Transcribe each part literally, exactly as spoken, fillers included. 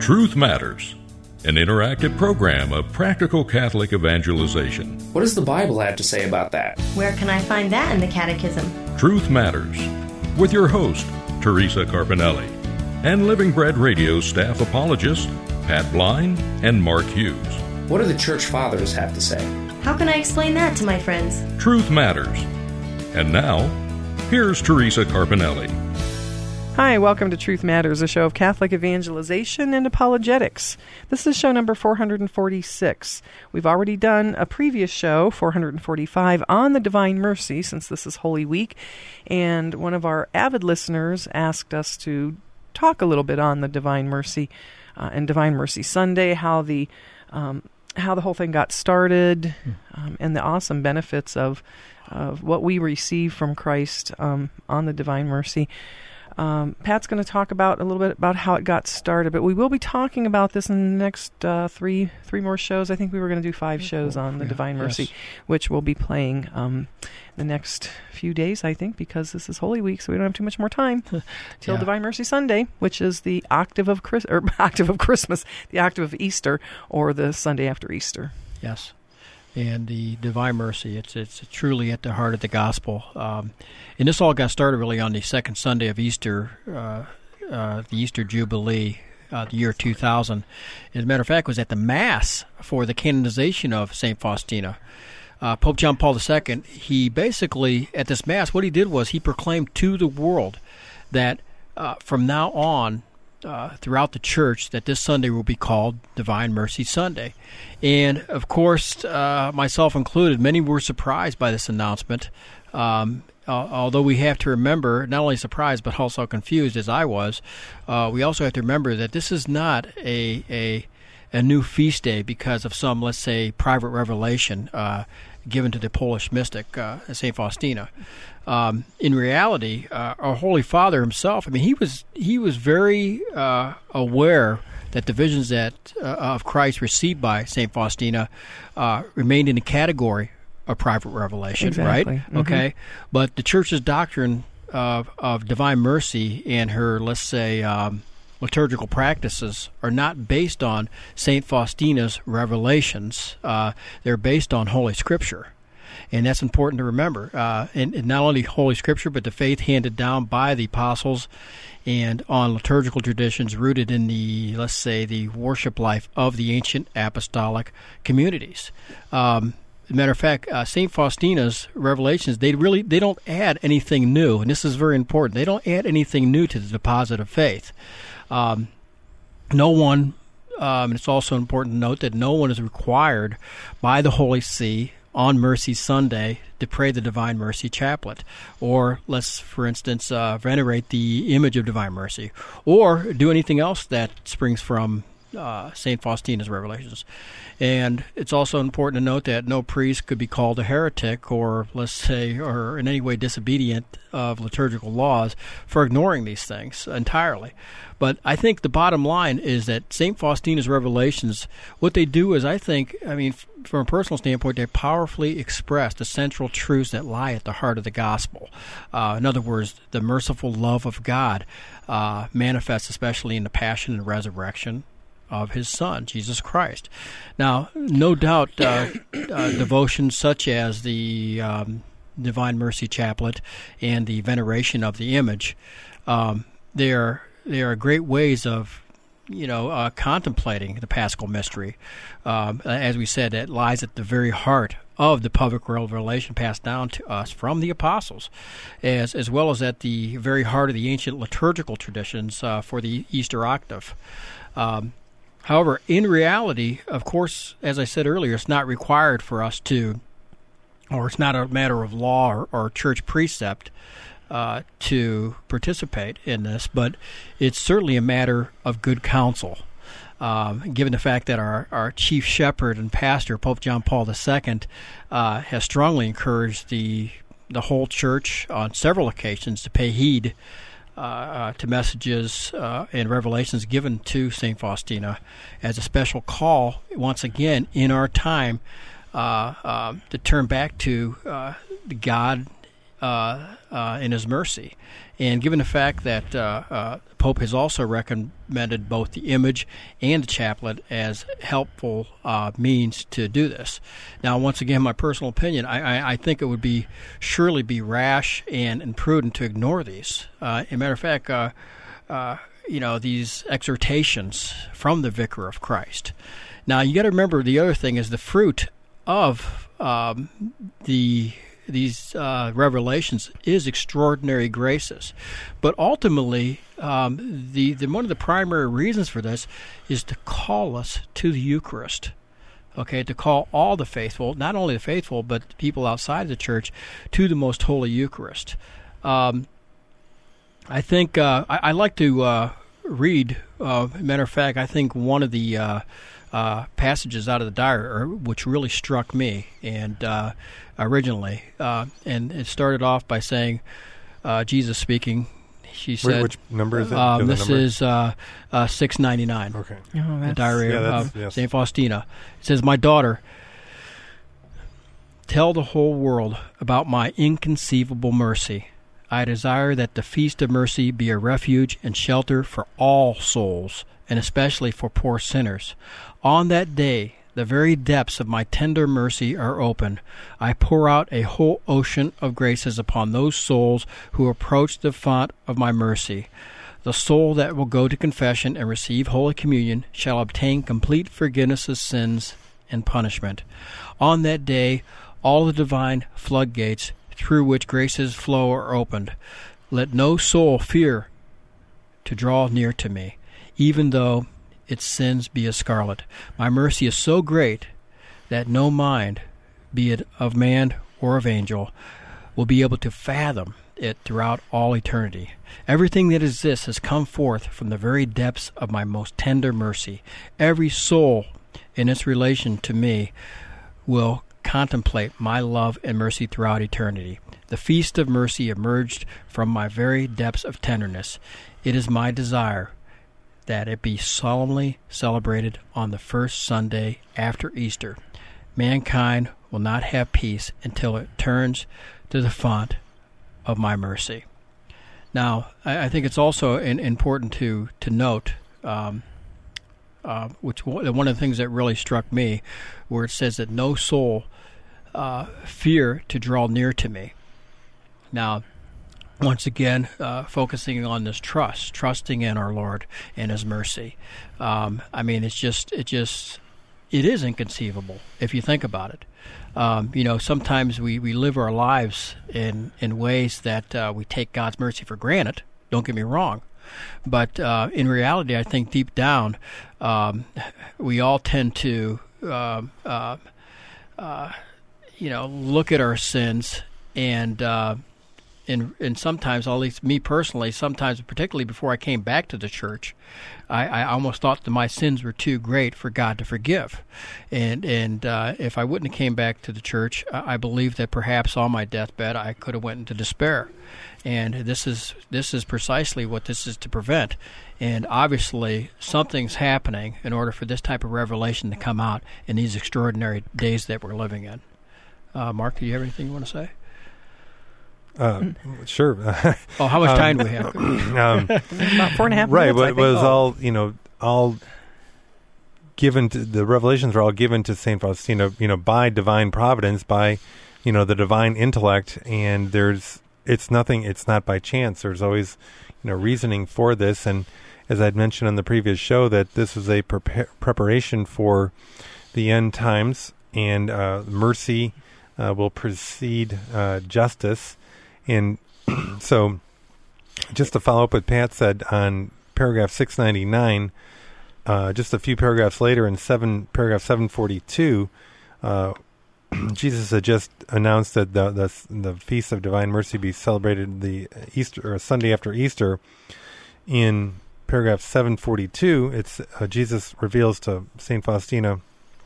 Truth Matters, an interactive program of practical Catholic evangelization. What does the Bible have to say about that? Where can I find that in the Catechism? Truth Matters, with your host, Teresa Carpinelli, and Living Bread Radio staff apologists, Pat Blind and Mark Hughes. What do the Church Fathers have to say? How can I explain that to my friends? Truth Matters. And now, here's Teresa Carpinelli. Hi, welcome to Truth Matters, a show of Catholic evangelization and apologetics. This is show number four hundred forty-six. We've already done a previous show, four hundred forty-five, on the Divine Mercy, since this is Holy Week, and one of our avid listeners asked us to talk a little bit on the Divine Mercy uh, and Divine Mercy Sunday, how the um, how the whole thing got started, um, and the awesome benefits of of what we receive from Christ um, on the Divine Mercy. Um, Pat's going to talk about a little bit about how it got started, but we will be talking about this in the next uh, three three more shows. I think we were going to do five shows on the yeah, Divine Mercy, yes. which we'll be playing um, the next few days, I think, because this is Holy Week, so we don't have too much more time till Yeah. Divine Mercy Sunday, which is the octave of Chris- or octave of Christmas, the octave of Easter, or the Sunday after Easter. Yes. And the Divine Mercy, it's it's truly at the heart of the gospel. Um, and this all got started really on the second Sunday of Easter, uh, uh, the Easter Jubilee, uh, the year two thousand. As a matter of fact, it was at the Mass for the canonization of Saint Faustina. Uh, Pope John Paul the Second, he basically, at this Mass, what he did was he proclaimed to the world that uh, from now on, Uh, throughout the church, that this Sunday will be called Divine Mercy Sunday. And, of course, uh, myself included, many were surprised by this announcement, um, uh, although we have to remember, not only surprised but also confused, as I was, uh, we also have to remember that this is not a, a, a new feast day because of some, let's say, private revelation uh, given to the Polish mystic, uh, Saint Faustina. Um, in reality, uh, our Holy Father himself, I mean, he was he was very uh, aware that the visions that uh, of Christ received by Saint Faustina uh, remained in the category of private revelation, Exactly. right? Mm-hmm. Okay, but the Church's doctrine of, of divine mercy and her, let's say, um, liturgical practices are not based on Saint Faustina's revelations. Uh, they're based on Holy Scripture. And that's important to remember. Uh, and, and not only Holy Scripture, but the faith handed down by the apostles and on liturgical traditions rooted in the, let's say, the worship life of the ancient apostolic communities. Um, as a matter of fact, uh, Saint Faustina's revelations, they really they don't add anything new. And this is very important. They don't add anything new to the deposit of faith. Um, no one, um, and it's also important to note that no one is required by the Holy See on Mercy Sunday to pray the Divine Mercy Chaplet, or let's, for instance, uh, venerate the image of Divine Mercy, or do anything else that springs from uh, Saint Faustina's revelations. And it's also important to note that no priest could be called a heretic or, let's say, or in any way disobedient of liturgical laws for ignoring these things entirely. But I think the bottom line is that Saint Faustina's revelations, what they do is, I think, I mean, from a personal standpoint, they powerfully express the central truths that lie at the heart of the gospel. Uh, in other words, the merciful love of God uh, manifests especially in the passion and resurrection of his Son, Jesus Christ. Now, no doubt uh, uh, devotions such as the um, Divine Mercy Chaplet and the veneration of the image, um, they are they are great ways of, you know, uh, contemplating the Paschal mystery. Um, as we said, it lies at the very heart of the public revelation passed down to us from the apostles, as as well as at the very heart of the ancient liturgical traditions uh, for the Easter octave. Um, however, in reality, of course, as I said earlier, it's not required for us to, or it's not a matter of law or, or church precept uh, to participate in this, but it's certainly a matter of good counsel. Um, given the fact that our, our chief shepherd and pastor, Pope John Paul the Second, uh, has strongly encouraged the the whole church on several occasions to pay heed uh, uh, to messages uh, and revelations given to Saint Faustina as a special call, once again, in our time, uh, uh, to turn back to uh, God uh, uh, in His mercy. And given the fact that uh, uh, the Pope has also recommended both the image and the chaplet as helpful uh, means to do this. Now, once again, my personal opinion, I, I, I think it would be surely be rash and imprudent to ignore these. Uh, as a matter of fact, uh, uh, you know, these exhortations from the Vicar of Christ. Now, you got to remember the other thing is the fruit of um, the these uh, revelations is extraordinary graces. But ultimately, um, the, the one of the primary reasons for this is to call us to the Eucharist. Okay, to call all the faithful, not only the faithful, but people outside of the church, to the most holy Eucharist. Um, I think uh, I, I like to uh, read. Uh, matter of fact, I think one of the uh, uh, passages out of the diary, or, which really struck me, and uh, originally, uh, and it started off by saying, uh, Jesus speaking. She said, "Which number is it?" Um, this number? is uh, uh, six ninety-nine. Okay. Oh, The diary yeah, of uh, yes. Saint Faustina. It says, "My daughter, tell the whole world about my inconceivable mercy. I desire that the Feast of Mercy be a refuge and shelter for all souls, and especially for poor sinners. On that day, the very depths of my tender mercy are open. I pour out a whole ocean of graces upon those souls who approach the font of my mercy. The soul that will go to confession and receive Holy Communion shall obtain complete forgiveness of sins and punishment. On that day, all the divine floodgates through which graces flow are opened. Let no soul fear to draw near to me, even though its sins be as scarlet. My mercy is so great that no mind, be it of man or of angel, will be able to fathom it throughout all eternity. Everything that exists has come forth from the very depths of my most tender mercy. Every soul in its relation to me will contemplate my love and mercy throughout eternity. The feast of mercy emerged from my very depths of tenderness. It is my desire that it be solemnly celebrated on the first Sunday after Easter. Mankind will not have peace until it turns to the font of my mercy." Now, I, I think it's also in, important to to note, um, uh, which one of the things that really struck me, where it says that no soul uh, fear to draw near to me. Now, once again, uh, focusing on this trust, trusting in our Lord and His mercy. Um, I mean, it's just, it just, it is inconceivable if you think about it. Um, you know, sometimes we, we live our lives in, in ways that uh, we take God's mercy for granted. Don't get me wrong. But uh, in reality, I think deep down, um, we all tend to, uh, uh, uh, you know, look at our sins and, uh, and and sometimes, at least me personally, sometimes particularly before I came back to the church, I, I almost thought that my sins were too great for God to forgive. And and uh, if I wouldn't have came back to the church, I, I believe that perhaps on my deathbed I could have went into despair. And this is this is precisely what this is to prevent. And obviously, something's happening in order for this type of revelation to come out in these extraordinary days that we're living in. Uh, Mark, do you have anything you want to say? Uh, sure. Oh, how much um, time do we have? um, About four and a half right, minutes, I but it think. was Oh. all, you know, all given to, the revelations are all given to Saint Faustina, you know, by divine providence, by, you know, the divine intellect, and there's, it's nothing, it's not by chance. There's always, you know, reasoning for this, and as I'd mentioned on the previous show, that this is a prepar- preparation for the end times, and uh, mercy uh, will precede uh, justice. And so, just to follow up what Pat said on paragraph six ninety-nine, uh, just a few paragraphs later in seven paragraph seven forty-two, uh, Jesus had just announced that the, the the Feast of Divine Mercy be celebrated the Easter or Sunday after Easter. In paragraph seven forty-two, it's uh, Jesus reveals to Saint Faustina,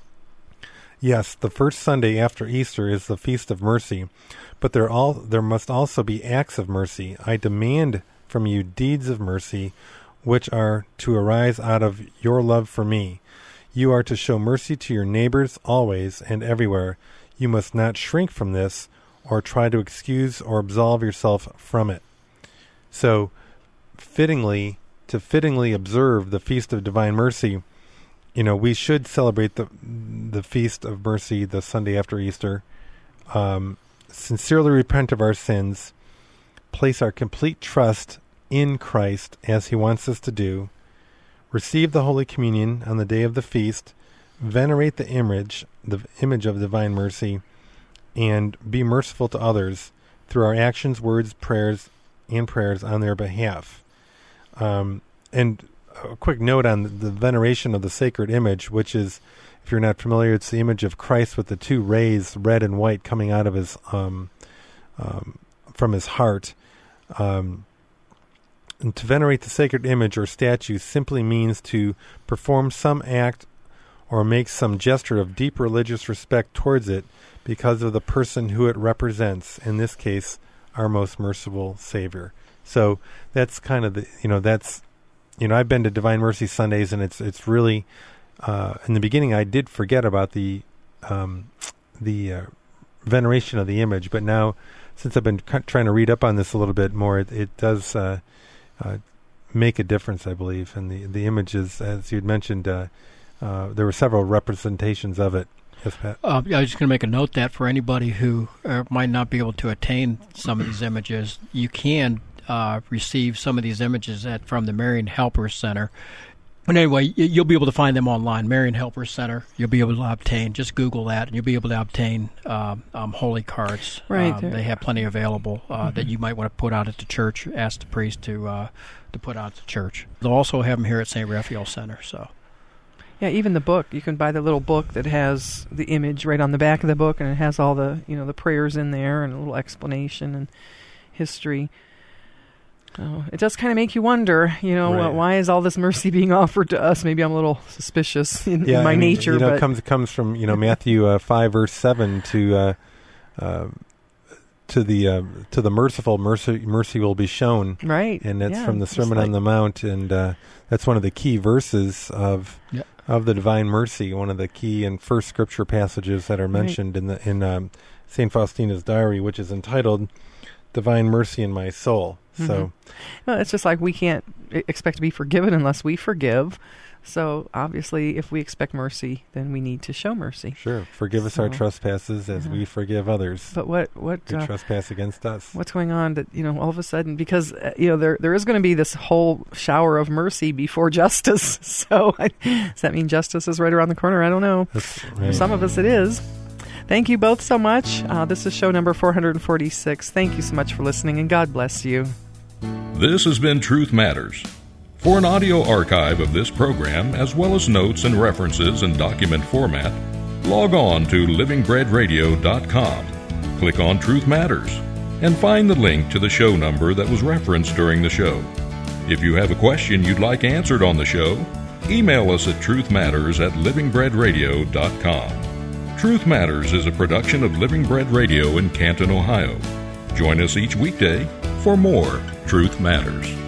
"Yes, the first Sunday after Easter is the Feast of Mercy, but there all there must also be acts of mercy. I demand from you deeds of mercy, which are to arise out of your love for me. You are to show mercy to your neighbors always and everywhere. You must not shrink from this or try to excuse or absolve yourself from it. So, fittingly, to fittingly observe the Feast of Divine Mercy, you know, we should celebrate the the Feast of Mercy the Sunday after Easter, um, sincerely repent of our sins, place our complete trust in Christ as he wants us to do, receive the Holy Communion on the day of the feast, venerate the image, the image of divine mercy, and be merciful to others through our actions, words, prayers, and prayers on their behalf. Um, and a quick note on the, the veneration of the sacred image, which is, if you're not familiar, it's the image of Christ with the two rays, red and white, coming out of his um, um, from his heart. Um, and to venerate the sacred image or statue simply means to perform some act or make some gesture of deep religious respect towards it because of the person who it represents, in this case, our most merciful Savior. So that's kind of the, you know, that's, you know, I've been to Divine Mercy Sundays, and it's it's really, uh, in the beginning I did forget about the um, the uh, veneration of the image, but now, since I've been c- trying to read up on this a little bit more, it, it does uh, uh, make a difference, I believe. And the, the images, as you'd mentioned, uh, uh, there were several representations of it. Yes, Pat? Uh, I was just going to make a note that for anybody who uh, might not be able to attain some of these images, you can uh, receive some of these images at from the Marian Helper Center. But anyway, you'll be able to find them online, Marian Helper Center. You'll be able to obtain, just Google that, and you'll be able to obtain um, um, holy cards. Right. Um, they have plenty available uh, mm-hmm. that you might want to put out at the church, ask the priest to uh, to put out at the church. They'll also have them here at Saint Raphael Center. So, yeah, even the book. You can buy the little book that has the image right on the back of the book, and it has all the, you know, the prayers in there and a little explanation and history. Oh, it does kind of make you wonder, you know, right. uh, why is all this mercy being offered to us? Maybe I'm a little suspicious in, yeah, in my I mean, nature. You know, but it comes comes from you know Matthew uh, five verse seven to uh, uh, to the uh, to the merciful mercy mercy will be shown, right, and that's yeah, from the Sermon like on the Mount, and uh, that's one of the key verses of yeah. of the Divine Mercy. One of the key and first scripture passages that are mentioned right. in the in um, Saint Faustina's diary, which is entitled "Divine Mercy in My Soul." Mm-hmm. So, well, it's just like we can't expect to be forgiven unless we forgive. So, obviously, if we expect mercy, then we need to show mercy. Sure, forgive us so, our trespasses as yeah. we forgive others. But what what who uh, trespass against us? What's going on? That you know, all of a sudden, because uh, you know, there there is going to be this whole shower of mercy before justice. So, I, does that mean justice is right around the corner? I don't know. That's right. For some of us, it is. Thank you both so much. Uh, this is show number four hundred forty-six. Thank you so much for listening, and God bless you. This has been Truth Matters. For an audio archive of this program, as well as notes and references in document format, log on to living bread radio dot com, click on Truth Matters, and find the link to the show number that was referenced during the show. If you have a question you'd like answered on the show, email us at truthmatters at living bread radio dot com. Truth Matters is a production of Living Bread Radio in Canton, Ohio. Join us each weekday for more Truth Matters.